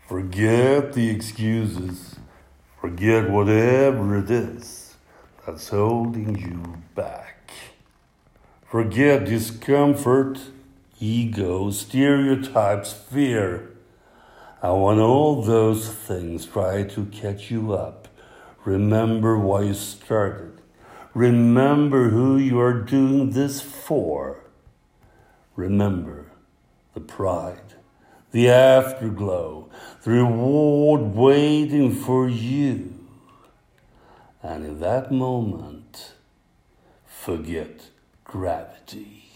Forget the excuses. Forget whatever it is that's holding you back. Forget discomfort, ego, stereotypes, fear. And when all those things try to catch you up, remember why you started. Remember who you are doing this for. Remember the pride, the afterglow, the reward waiting for you. And in that moment, forget gravity.